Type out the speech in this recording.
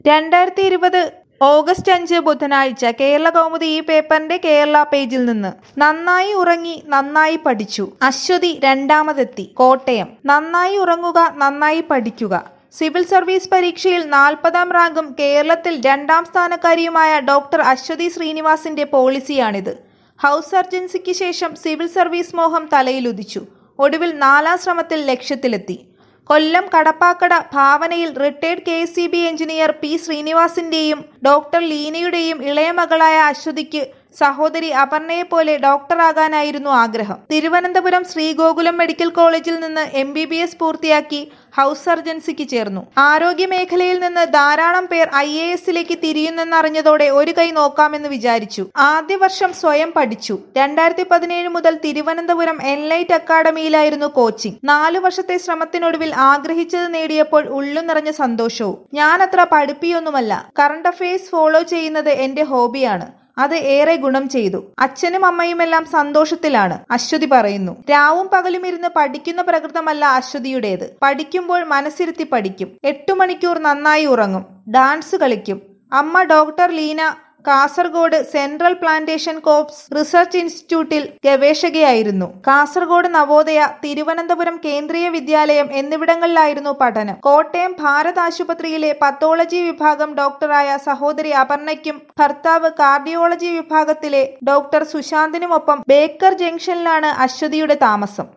2020 August 5 ബുധനാഴ്ച കേരളകൗമുദി ഈ പേപ്പറിന്റെ കേരള പേജിൽ നിന്ന്. നന്നായി ഉറങ്ങി നന്നായി പഠിച്ചു, അശ്വതി രണ്ടാമതെത്തി. കോട്ടയം. നന്നായി ഉറങ്ങുക, നന്നായി പഠിക്കുക. സിവിൽ സർവീസ് പരീക്ഷയിൽ 40ാം റാങ്കും കേരളത്തിൽ 2ാം സ്ഥാനക്കാരിയുമായ ഡോക്ടർ അശ്വതി ശ്രീനിവാസിന്റെ പോളിസിയാണിത്. ഹൗസ് സർജൻസിക്ക് ശേഷം സിവിൽ സർവീസ് മോഹം തലയിലുദിച്ചു. ഒടുവിൽ 4ാം ശ്രമത്തിൽ ലക്ഷ്യത്തിലെത്തി. കൊല്ലം കടപ്പാക്കട ഭാവനയിൽ റിട്ടയർഡ് KSEB എഞ്ചിനീയർ P ശ്രീനിവാസിന്റെയും ഡോക്ടർ ലീനയുടെയും ഇളയ മകളായ അശ്വതിക്ക് സഹോദരി അപർണയെപ്പോലെ ഡോക്ടറാകാനായിരുന്നു ആഗ്രഹം. തിരുവനന്തപുരം ശ്രീഗോകുലം മെഡിക്കൽ കോളേജിൽ നിന്ന് MBBS പൂർത്തിയാക്കി ഹൗസ് സർജൻസിക്ക് ചേർന്നു. ആരോഗ്യ മേഖലയിൽ നിന്ന് ധാരാളം പേർ IASലേക്ക് തിരിയുന്നെന്നറിഞ്ഞതോടെ ഒരു കൈ നോക്കാമെന്ന് വിചാരിച്ചു. ആദ്യ വർഷം സ്വയം പഠിച്ചു. 2017 മുതൽ തിരുവനന്തപുരം എൻലൈറ്റ് അക്കാഡമിയിലായിരുന്നു കോച്ചിങ്. 4 വർഷത്തെ ശ്രമത്തിനൊടുവിൽ ആഗ്രഹിച്ചത് നേടിയപ്പോൾ ഉള്ളു നിറഞ്ഞ സന്തോഷവും. ഞാനത്ര പഠിപ്പിയൊന്നുമല്ല. കറണ്ട് അഫയേഴ്സ് ഫോളോ ചെയ്യുന്നത് എന്റെ ഹോബിയാണ്. അത് ഏറെ ഗുണം ചെയ്തു. അച്ഛനും അമ്മയുമെല്ലാം സന്തോഷത്തിലാണ്, അശ്വതി പറയുന്നു. രാവും പകലും ഇരുന്ന് പഠിക്കുന്ന പ്രകൃതമല്ല അശ്വതിയുടേത്. പഠിക്കുമ്പോൾ മനസ്സിരുത്തി പഠിക്കും. 8 മണിക്കൂർ നന്നായി ഉറങ്ങും. ഡാൻസ് കളിക്കും. അമ്മ doctor Leena Kasaragod central plantation crops research ഇൻസ്റ്റിറ്റ്യൂട്ടിൽ ഗവേഷകയായിരുന്നു. കാസർഗോഡ് നവോദയ, തിരുവനന്തപുരം കേന്ദ്രീയ വിദ്യാലയം എന്നിവിടങ്ങളിലായിരുന്നു പഠനം. കോട്ടയം ഭാരത് ആശുപത്രിയിലെ പത്തോളജി വിഭാഗം ഡോക്ടറായ സഹോദരി അപർണയ്ക്കും ഭർത്താവ് കാർഡിയോളജി വിഭാഗത്തിലെ ഡോക്ടർ സുശാന്തിനുമൊപ്പം ബേക്കർ ജംഗ്ഷനിലാണ് അശ്വതിയുടെ താമസം.